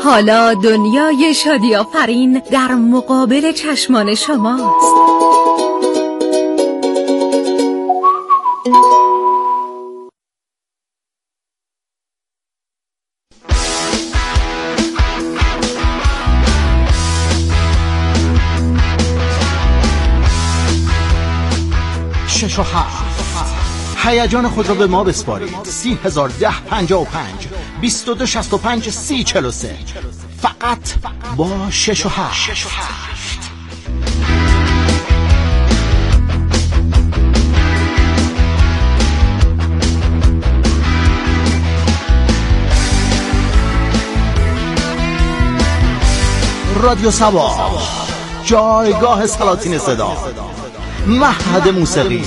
حالا دنیای شادی آفرین در مقابل چشمان شماست. شش و هفت. هیجان خود را به ما بسپارید. 301055 2265 3043 فقط با 6 و 7. رادیو سبا، جایگاه سلاطین صدا، معهد موسیقی.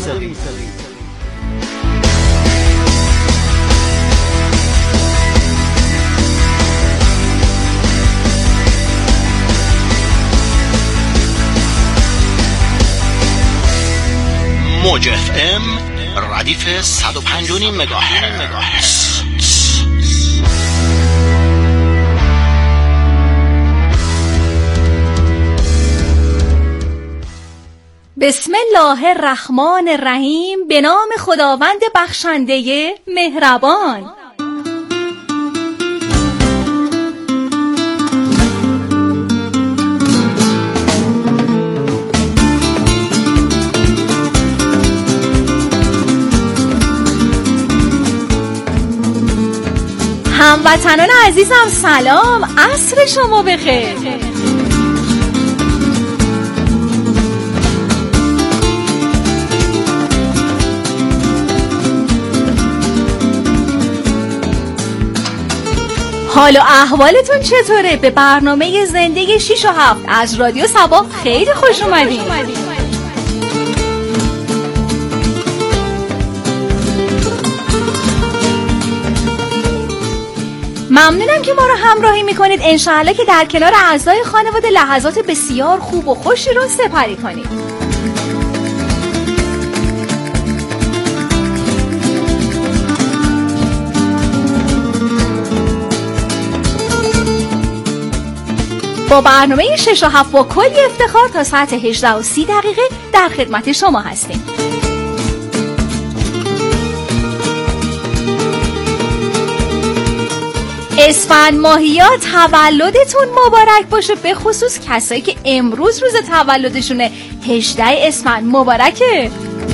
موج اف ام ردیف 105.5 مگاهرتز. بسم الله الرحمن الرحیم. به نام خداوند بخشنده مهربان. هموطنان عزیزم سلام، عصر شما بخیر. حال و احوالتون چطوره؟ به برنامه زنده 6 و 7 از رادیو سبا خیلی خوش اومدین. ممنونم که ما رو همراهی میکنید. انشاءالله که در کنار اعضای خانواده لحظات بسیار خوب و خوشی رو سپری کنید. با برنامه 6 و 7 با کلی افتخار تا ساعت 18:30 در خدمت شما هستیم. اسفند ماهیا تولدتون مبارک باشه، به خصوص کسایی که امروز روز تولدشونه. 18 اسفند مبارکه.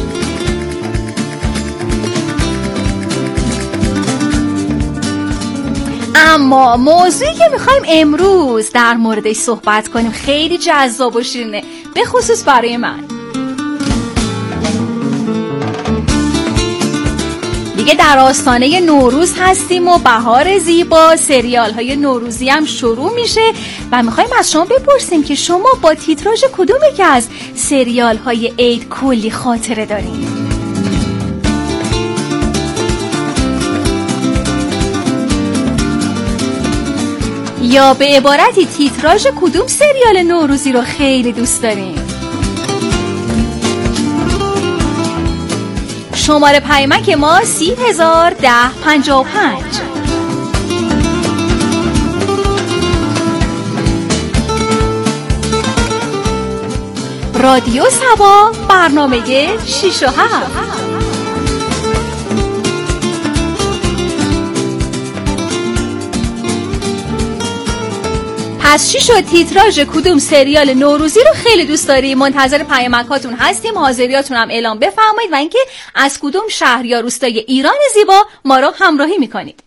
اما موضوعی که میخوایم امروز در موردش صحبت کنیم خیلی جذاب و شیرینه، به خصوص برای من. دیگه در آستانه نوروز هستیم و بهار زیبا، سریال های نوروزی هم شروع میشه و میخوایم از شما بپرسیم که شما با تیتراژ کدومی که از سریال های عید کلی خاطره دارین؟ یا به عبارتی تیتراژ کدوم سریال نوروزی رو خیلی دوست دارین؟ شماره پیامک ما 301055. رادیو سبا، برنامه 6 و 7. پس چی شد؟ تیتراژ کدوم سریال نوروزی رو خیلی دوست داری؟ منتظر پیامکاتون هستیم. حاضریاتون هم اعلام بفرمایید و اینکه از کدوم شهر یا روستای ایران زیبا ما رو همراهی میکنید.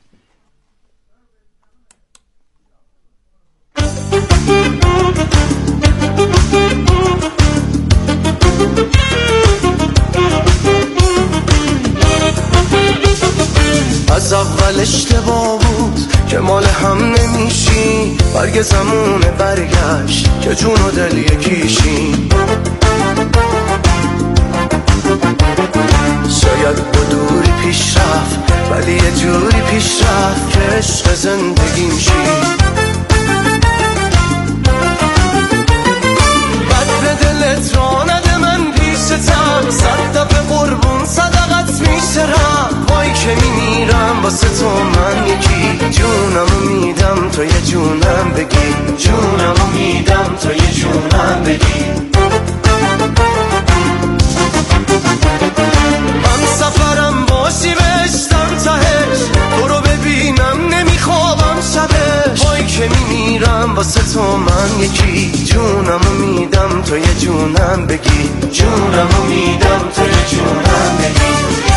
از اول اشتباه بود که مال هم نمیشی، برگ زمونه برگشت که جون و دل یکیشی. شاید با دوری پیش رفت ولی یه جوری پیش رفت که عشق زندگیم شی. بد به دلت را نده، من پیشتم، صد دفعه قربون صدقت میسرم. وای که میمیرم واسه تو، من یکی جونمو میدم تو یه جونم بگی جونمو میدم تا یه جونم بگی من سفرم باشی بشتم تهش تو رو ببینم نمیخوابم شبش وای که میمیرم واسه تو من یکی جونمو میدم تا یه جونم بگی جونمو میدم تا یه جونم بگی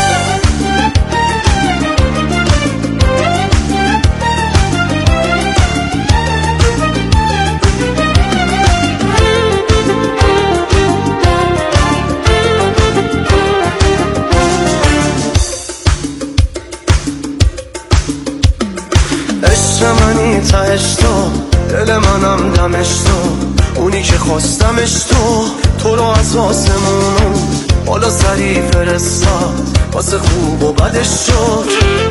منی تهش تو دل منم دمش تو اونی که خواستمش تو رو از آسمونو بالا سری فرستاد واسه خوب و بدش شد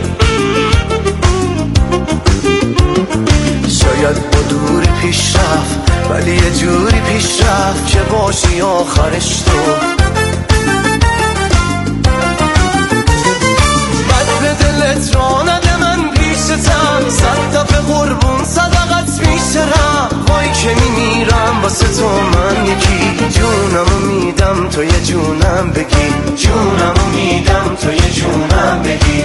شاید با دوری پیش رفت ولی یه جوری پیش رفت که باشی آخرش تو بد به دلت را نده من پیشتم صد دفعه قربون صدقت میشرم وای که میمیرم واسه تو من یکی جونمو میدم تو یه جونم بگی جونمو میدم تو یه جونم بگی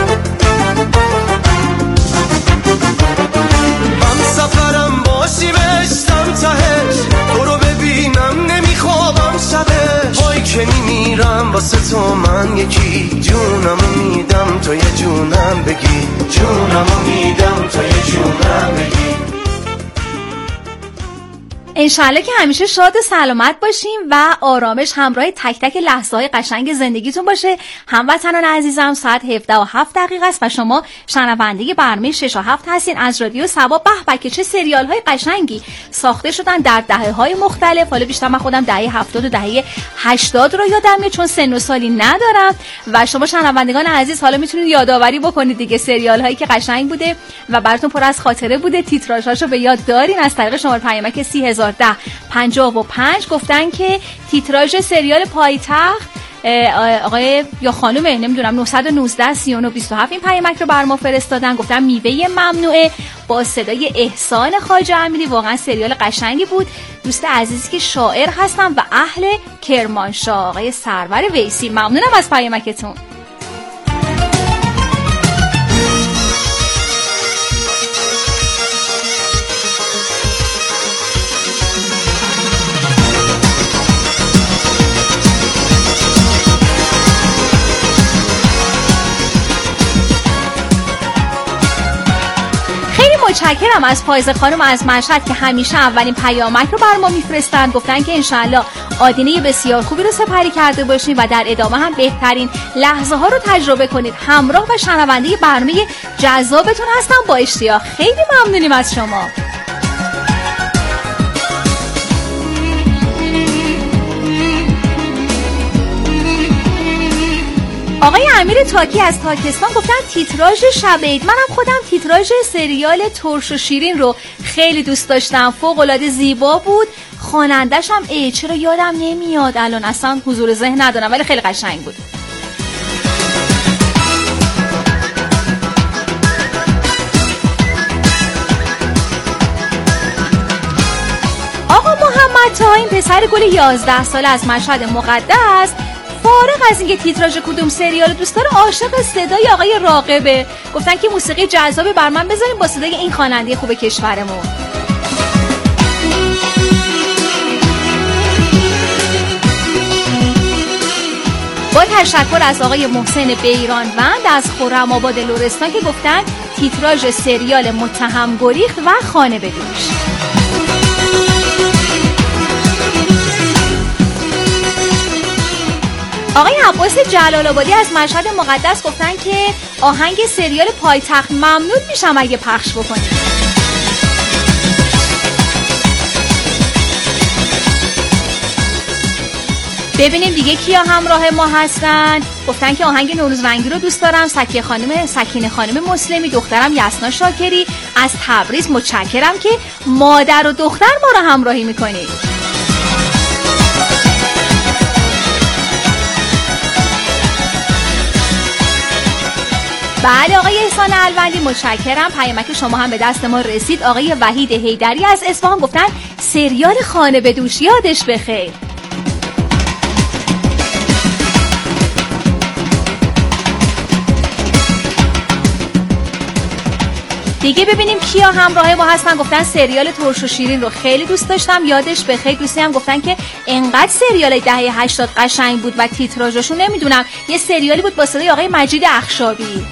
من سفرم باشی بشتم تهش تو رو ببینم نمیخوابم شبش وای که میمیرم واسه تو من یکی جونمو میدم تو یه جونم بگی جونمو میدم تو یه جونم بگی انشالله که همیشه شاد و سلامت باشیم و آرامش همراه تک تک لحظه های قشنگ زندگیتون باشه. هموطنان عزیزم ساعت 17:07 است و شما شنونده برنامه 6 و 7 هستین از رادیو صبا. به که چه سریال های قشنگی ساخته شدن در دهه های مختلف. حالا بیشتر من خودم دهه 70 و دهه 80 رو یادم میاد چون سن و سالی ندارم و شما شنوندگان عزیز حالا میتونید یادآوری بکنید دیگه سریال هایی که قشنگ بوده و براتون پر از خاطره بوده. تیتراژهاشو به یاد دارین. از طریق شماره پیامک 301055 گفتن که تیتراژ سریال پایتخت آقای یا خانم نمیدونم 919 39 27 این پیامک رو بر ما فرستادن. گفتن میوه ممنوعه با صدای احسان خواجه امیری. واقعا سریال قشنگی بود. دوست عزیزی که شاعر هستن و اهل کرمانشاه آقای سرور ویسی. ممنونم از پیامکتون. متشکرم از پایزه خانم از مشهد که همیشه اولین پیامک رو بر ما میفرستن. گفتن که انشالله آدینه بسیار خوبی رو سپری کرده باشین و در ادامه هم بهترین لحظه ها رو تجربه کنید. همراه و شنونده برنامه جذابتون هستم با اشتیاق. خیلی ممنونیم از شما. آقای امیر تاکی از تاکستان گفتن تیتراژ شب عید. منم خودم تیتراژ سریال ترش و شیرین رو خیلی دوست داشتم. فوق‌العاده زیبا بود. خواننده‌ش هم چرا یادم نمیاد الان، اصلا حضور ذهن ندارم، ولی خیلی قشنگ بود. آقا محمد تایم پسر گل 11 ساله از مشهد مقدس فارغ از اینکه تیتراژ کدوم سریال دوست داره عاشق صدای آقای راغبه. گفتن که موسیقی جذابی بر من بذاریم با صدای این خواننده خوب کشورمون. با تشکر از آقای محسن بیرانوند از خرم‌آباد لرستان که گفتن تیتراژ سریال متهم گریخت و خانه بدوش. آقای عباس جلال آبادی از مشهد مقدس گفتن که آهنگ سریال پایتخت ممنون میشم اگه پخش بکنید. ببینیم دیگه کیا همراه ما هستن. گفتن که آهنگ نوروز رنگی رو دوست دارم. سکینه خانم مسلمی، دخترم یسنا شاکری از تبریز. متشکرم که مادر و دختر ما رو همراهی میکنید. بله آقای احسان الوندی متشکرم. پیامک شما هم به دست ما رسید. آقای وحید حیدری از اصفهان گفتن سریال خانه به دوش، یادش بخیر. دیگه ببینیم کیا همراه ما هستن. گفتن سریال ترش و شیرین رو خیلی دوست داشتم، یادش بخیر. دوستی هم گفتن که انقدر سریال دهه 80 قشنگ بود و تیتراژشون نمیدونم، یه سریالی بود با صدای آقای مجید اخشابی.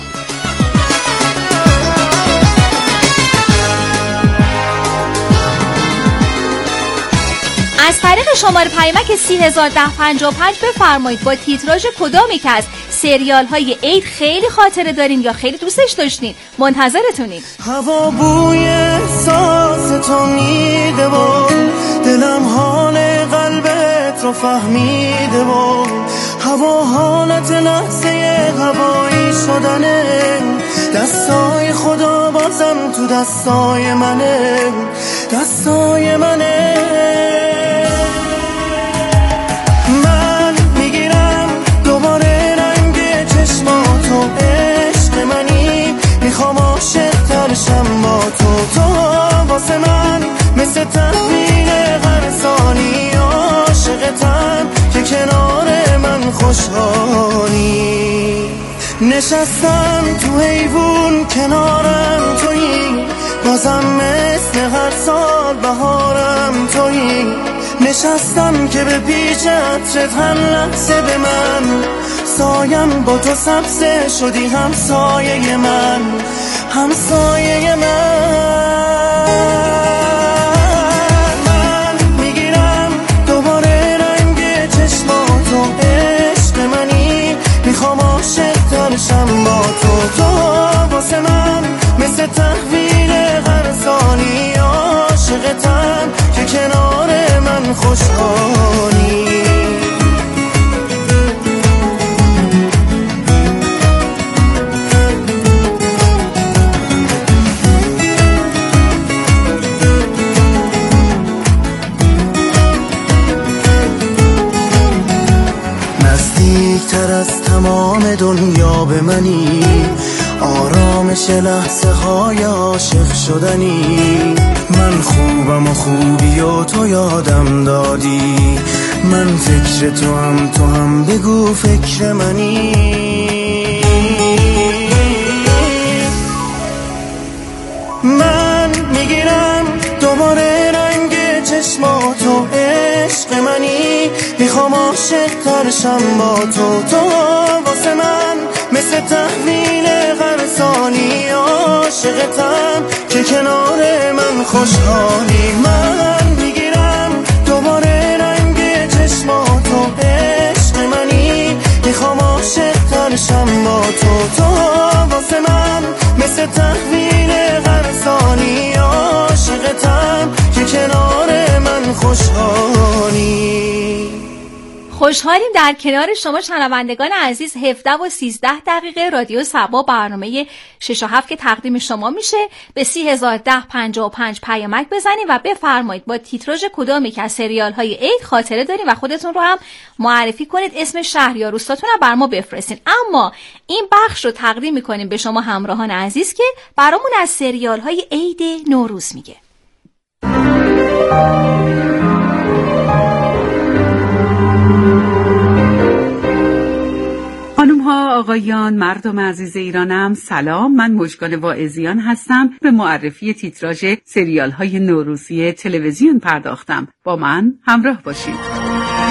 از طریق شماره پیامک 301055 بفرمایید با تیتراژ کدامی که از سریال های عید خیلی خاطره دارین یا خیلی دوستش داشتین. منتظرتونیم. هوا بوی احساس تو میده و دلم حال قلبت رو فهمیده و هوا حالت لحظه هوایی شدنه، دستای خدا بازم تو دستای منه، دستای منه. من میگیرم دوباره رنگ چشماتو، عشق منی میخوام عاشق ترشم با تو، تو واسه من مثل تحویل هر ثانی، عاشقتم که کنار من خوشحالی. نشستم تو حیوون کنارم تویی، بازم مثل هر سال بهارم تویی. نشستم که به پیچ عطرت هر لحظه به من سایم، با تو سبزه شدی همسایه من، همسایه من میگیرم دوباره رنگ چشماتو، عشق منی میخوام عاشق ترشم با تو، تو واسه من مثل تحویل هر ثانی، عاشقتم که کنار من خوشحالی. نزدیکتر از تمام دنیا به منی، آرامش لحظه های عاشق شدنی. من خوبم و خوبی و تو یادم دادی، من فکر تو هم بگو فکر منی. من میگیرم دوباره رنگ چشماتو، عشق منی میخوام عاشق ترشم با تو، تو واسه من مثل تحویل هر ثانی، عاشقتم که کنار من خوشحالی. من میگیرم دوباره رنگ چشماتو، عشق منی میخوام عاشق ترشم با تو، تو واسه من مثل تحویل هر ثانی، عاشقتم که کنار من خوشحالی. خوشحالیم در کنار شما شنوندگان عزیز. 17 و 13 دقیقه رادیو صبا برنامه 6 و 7 که تقدیم شما میشه. به 301055 پیامک بزنید و بفرمایید با تیتراژ کدامی که از سریال های عید خاطره دارین و خودتون رو هم معرفی کنید، اسم شهر یا روستاتون رو بر ما بفرستین. اما این بخش رو تقدیم میکنیم به شما همراهان عزیز که برامون از سریال های عید نوروز میگه. آقایان، مردم عزیز ایرانم، سلام. من مژگان واعظیان هستم. به معرفی تیتراژ سریال های نوروزی تلویزیون پرداختم. با من همراه باشید.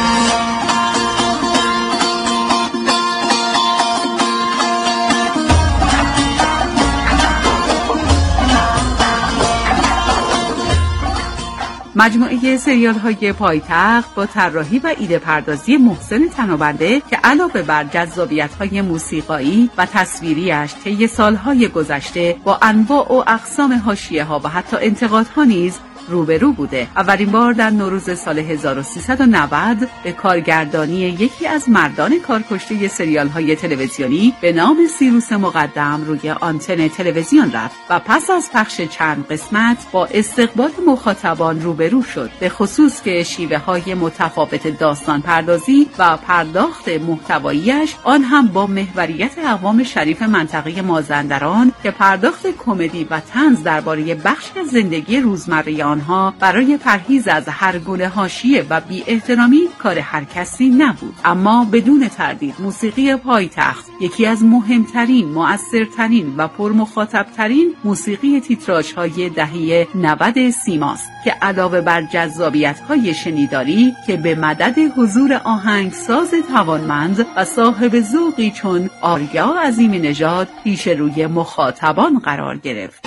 مجموعه سریال های پایتخت با طراحی و ایده پردازی محسن تنابنده که علاوه بر جذابیت های موسیقایی و تصویریش طی سالهای گذشته با انواع و اقسام حاشیه ها و حتی انتقادها نیز روبرو بوده. اولین بار در نوروز سال 1390 به کارگردانی یکی از مردان کارکشته سریال‌های تلویزیونی به نام سیروس مقدم روی آنتن تلویزیون رفت و پس از پخش چند قسمت با استقبال مخاطبان روبرو شد، به خصوص که شیوه‌های متفاوت داستان پردازی و پرداخت محتواییش، آن هم با محوریت اقوام شریف منطقه مازندران که پرداخت کمدی و طنز درباره بخشی از زندگی روزمره آنها برای پرهیز از هر گونه حاشیه و بی‌احترامی کار هر کسی نبود. اما بدون تردید موسیقی پایتخت یکی از مهمترین، مؤثرترین و پرمخاطبتررین موسیقی تیتراژهای دهه 90 سیماست که علاوه بر جذابیت‌های شنیداری که به مدد حضور آهنگساز توانمند و صاحب ذوقی چون آریا عظیمی نژاد پیش روی مخاطبان قرار گرفت.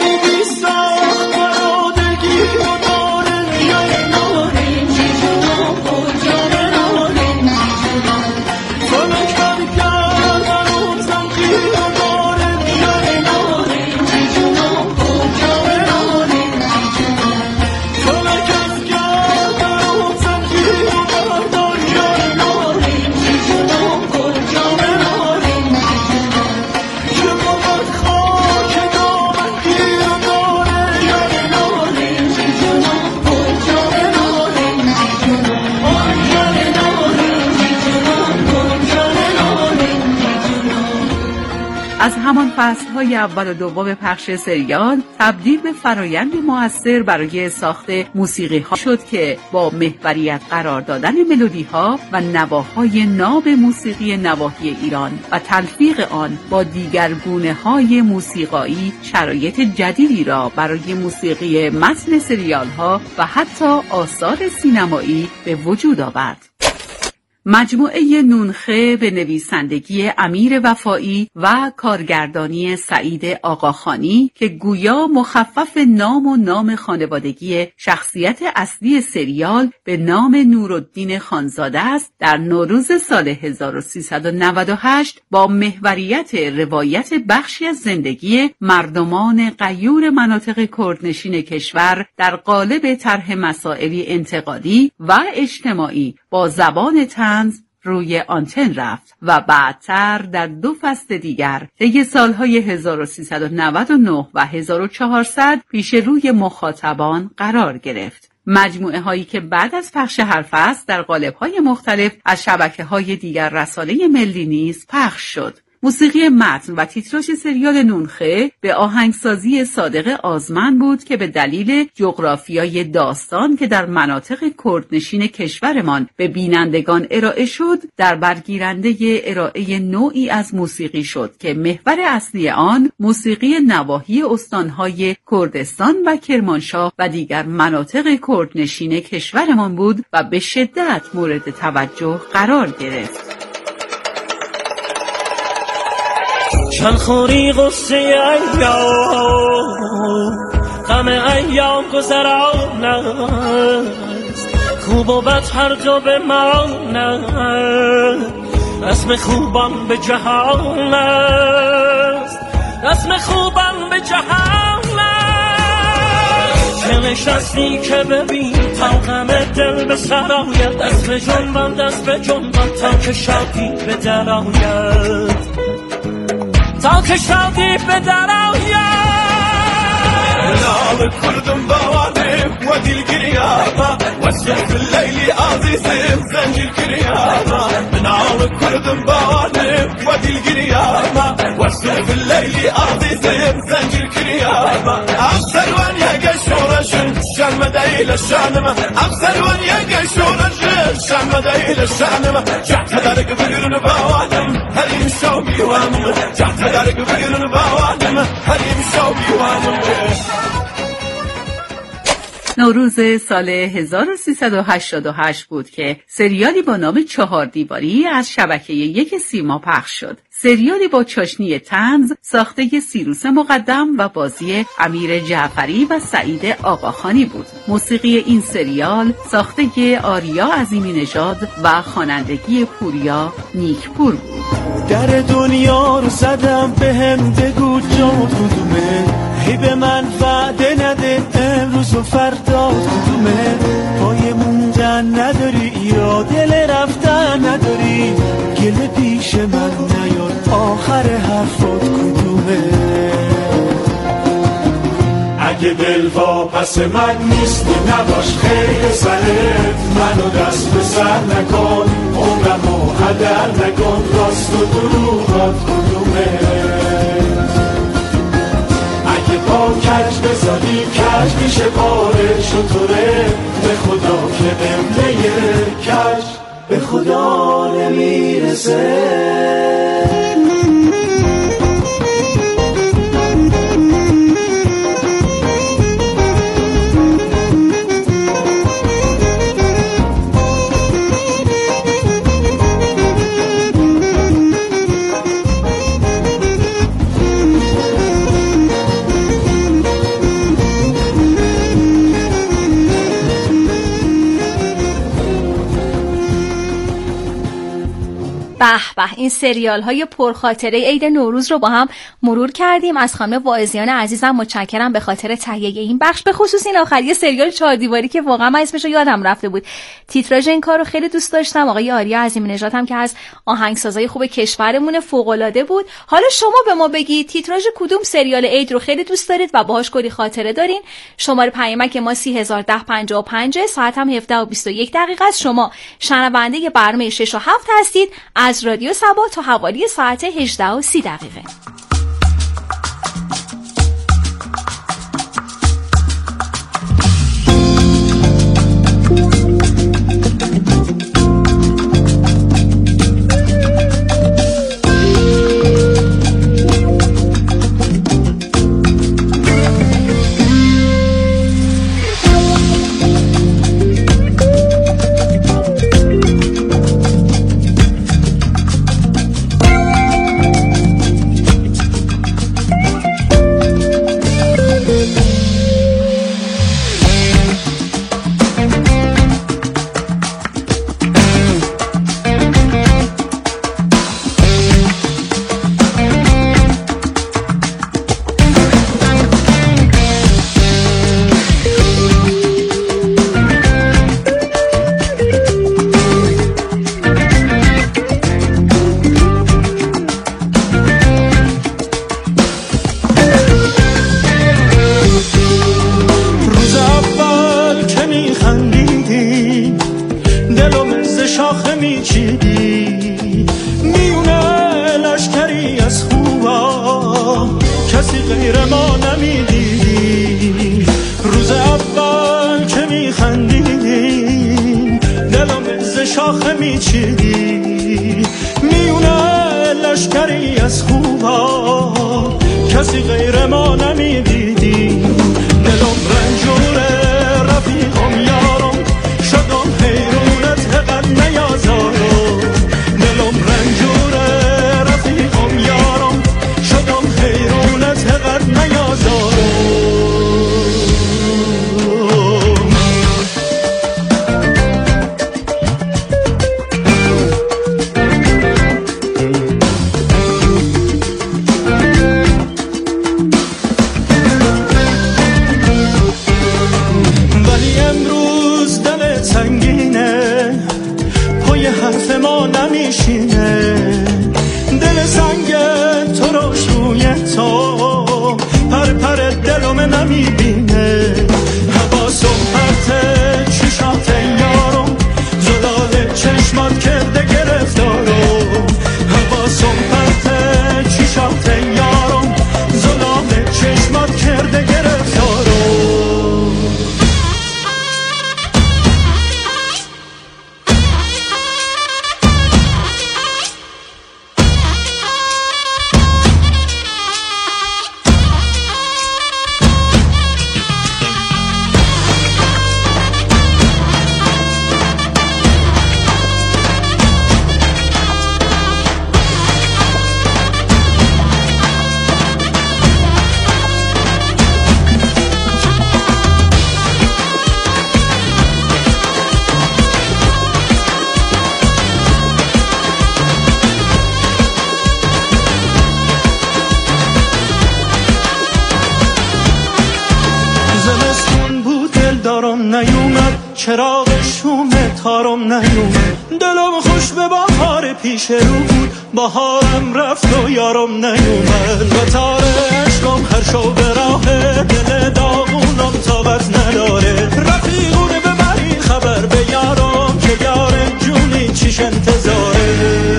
از همان فصل‌های اول و دوم پخش سریال تبدیل به فرایند مؤثر برای ساخت موسیقی‌ها شد که با محوریت قرار دادن ملودی‌ها و نواهای ناب موسیقی نواحی ایران و تلفیق آن با دیگر گونه‌های موسیقایی شرایط جدیدی را برای موسیقی متن سریال‌ها و حتی آثار سینمایی به وجود آورد. مجموعه نونخه به نویسندگی امیر وفایی و کارگردانی سعید آقاخانی که گویا مخفف نام و نام خانوادگی شخصیت اصلی سریال به نام نورالدین خانزاده است، در نوروز سال 1398 با محوریت روایت بخشی از زندگی مردمان غیور مناطق کردنشین کشور در قالب طرح مسائلی انتقادی و اجتماعی با زبان طنز روی آنتن رفت و بعدتر در 2 فصل دیگر طی سالهای 1399 و 1400 پیش روی مخاطبان قرار گرفت. مجموعه هایی که بعد از پخش هر فصل در قالب‌های مختلف از شبکه‌های دیگر رسانه ملی نیز پخش شد. موسیقی متن و تیتراژ سریال نونخه به آهنگسازی صادق آزمن بود که به دلیل جغرافیای داستان که در مناطق کردنشین کشورمان به بینندگان ارائه شد، در برگیرنده ارائه نوعی از موسیقی شد که محور اصلی آن موسیقی نواحی استانهای کردستان و کرمانشاه و دیگر مناطق کردنشین کشورمان بود و به شدت مورد توجه قرار گرفت. چند خوری غصه ایام غم ایام گذران است، خوب و بد هر جا بماند، رسم خوبان به جهان است، رسم خوبان به جهان است. چه نشستی که ببین تا غم دل به سر آید، دست به جنبان دست به جنبان تا که شادی به در آید، تا که شادی به در آید. نال کردم بوانم و دلگریاما وسط اللیل عزیزم زنجیر کریاما. نال کردم بوانم و دلگریاما وسط اللیل عزیزم زنجیر کریاما. افسروان یگه شورشن شرم دیل شانم، افسروان یگه شورشن شرم دیل شانم. جعت درک بگرن بوانم حریم شو بیوانم، جعت درک بگرن بوانم حریم شو بیوانم. نوروز سال 1388 بود که سریالی با نام 4 دیواری از شبکه 1 سیما پخش شد. سریالی با چاشنی طنز ساخته سیروس مقدم و بازی امیر جعفری و سعید آقاخانی بود. موسیقی این سریال ساخته آریا عظیمی نژاد و خوانندگی پوریا نیکپور بود. در دنیا رو زدم به هم بگو جام کدومه، هی به من وعده نده امروز امروز و فردا کدومه؟ پای موندن نداری یا دل رفتن نداری؟ گله پیش من نیار، آخر حرفات کدومه؟ اگه دل واپس من نیست نباش خیلی سرت، منو دست به سر نکن، عمرمو هدر نکن، راست و دروغات کدومه؟ اگه پا کج بذاری کج میشه باره شطوره، به خدا که قبله کج به خدا نمیرسه. به به، این سریال های پرخاطره عید نوروز رو با هم مرور کردیم. از خانم واعظیان عزیزم متشکرم به خاطر تهیه این بخش، به خصوص این آخری سریال چهاردیواری که واقعا من اسمش رو یادم رفته بود. تیتراژ این کار رو خیلی دوست داشتم. آقای آریا عظیمی نژاد هم که از آهنگسازای خوب کشورمون فوق العاده بود. حالا شما به ما بگید تیتراژ کدوم سریال عید رو خیلی دوست دارید و باهاش کلی خاطره دارین؟ شماره پیامک ما 301055، ساعت هم 17:21 است. شما شنونده برنامه 6 و 7 هستید از رادیو صبا تا حوالی ساعت 18:30. یارم نیومد، چراغ شوم تارم نیومد. دلم خوش به بهار پیش رو بود، بهارم رفت و یارم نیومد. و تار عشقم هر شو به راه دل داغونم طاقت نداره. رفیقونه ببرین خبر به یارم که یار جونی چیش انتظاره.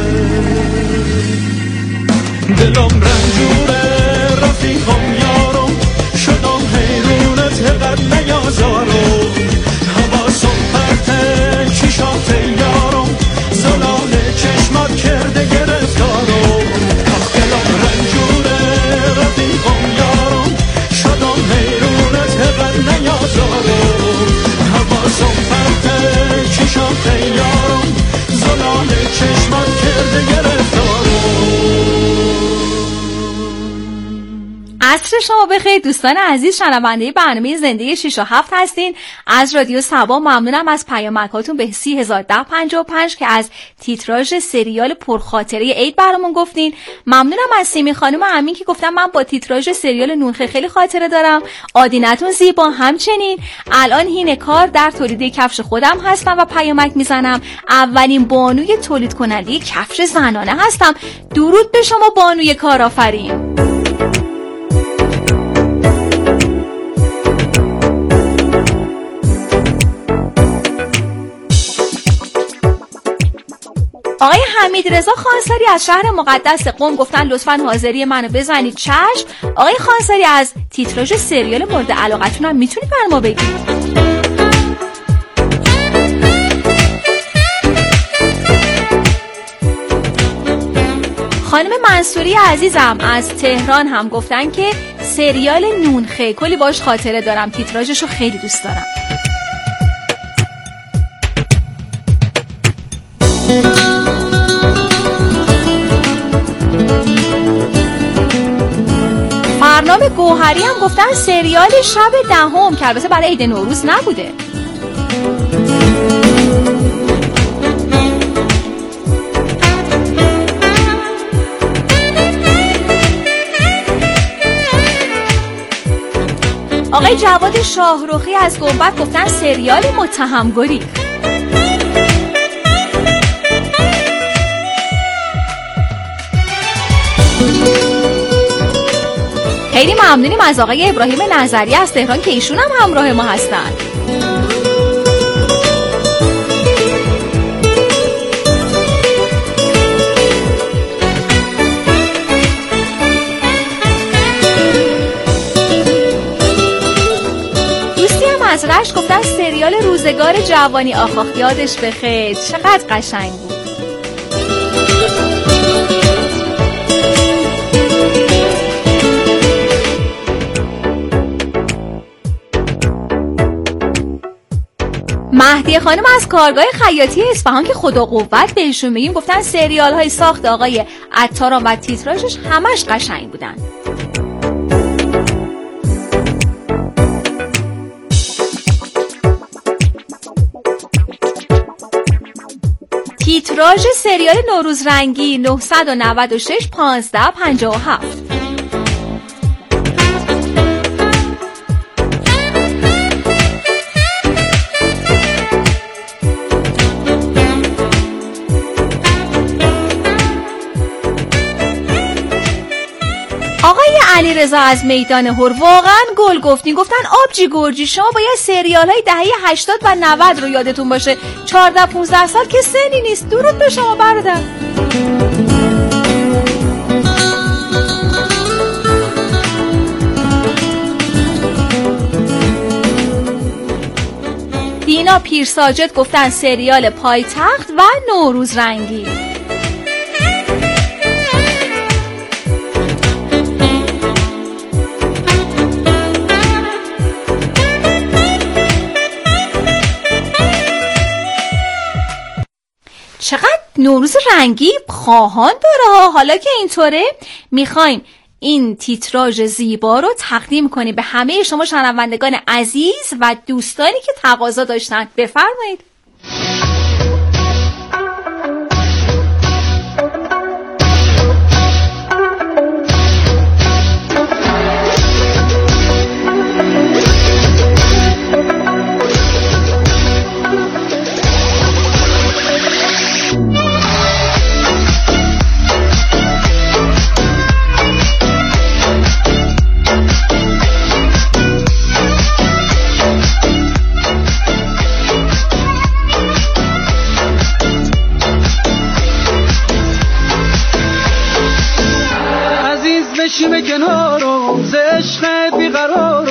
دلم رنجوره رفیقم یارم، شدم حیرونت قد نیازارم. حواسم پرته چشات یارم، زلال چشمات کرده گرفتارم. دلم رنجوره رفیقم یارم، شدم حیرونت قد نیازارم. حواسم پرته چشات یارم، زلال چشمات کرده گرفتارم. عصر شما بخیر دوستان عزیز، شنونده برنامه زنده 6 و 7 هستین. از رادیو سبا ممنونم از پیامکاتون به 301055 که از تیتراژ سریال پرخاطره عید برامون گفتین. ممنونم از سیمی خانم امین که گفتن من با تیتراژ سریال نونخه خیلی خاطره دارم. آدینتون زیبا همچنین. الان هین کار در تولید کفش خودم هستم و پیامک میزنم. اولین بانوی تولید کننده کفش زنانه هستم. درود به شما بانوی کارآفرین. آقای حمیدرضا خانساری از شهر مقدس قم گفتن لطفاً حاضری منو بزنید. چشم. آقای خانساری از تیتراژ سریال مورد علاقتون هم میتونید بر ما بگید. خانم منصوری عزیزم از تهران هم گفتن که سریال نونخه کلی باش خاطره دارم، تیتراژشو خیلی دوست دارم. برنامه گوهری هم گفتن سریال شب دهم که البته برای عید نوروز نبوده. آقای جواد شاهرخی از گنبد گفتن سریال متهمگری. خیلی ممنونیم از آقای ابراهیم نظری از تهران که ایشون هم همراه ما هستن. دوستی هم از رشت گفتن سریال روزگار جوانی آخ یادش بخیر، چقدر قشنگ بود. مهدیه خانم از کارگاه خیاطی اصفهان که خدا قوت بهشون میگیم گفتن سریال های ساخت آقای عطاران و تیتراژش همش قشنگ بودن. تیتراژ سریال نوروز رنگی 996 1557. علیرضا از میدان هر واقعا گل گفتین. گفتن آبجی گرجی شما باید سریال های دهه 80 و 90 رو یادتون باشه. 14 15 سال که سنی نیست. درود به شما برادر. دینا پیرساجد گفتن سریال پایتخت و نوروز رنگی. چقدر نوروز رنگی خواهان داره. حالا که اینطوره میخوایم این تیتراژ زیبا رو تقدیم کنیم به همه شما شنوندگان عزیز و دوستانی که تقاضا داشتن. بفرمایید.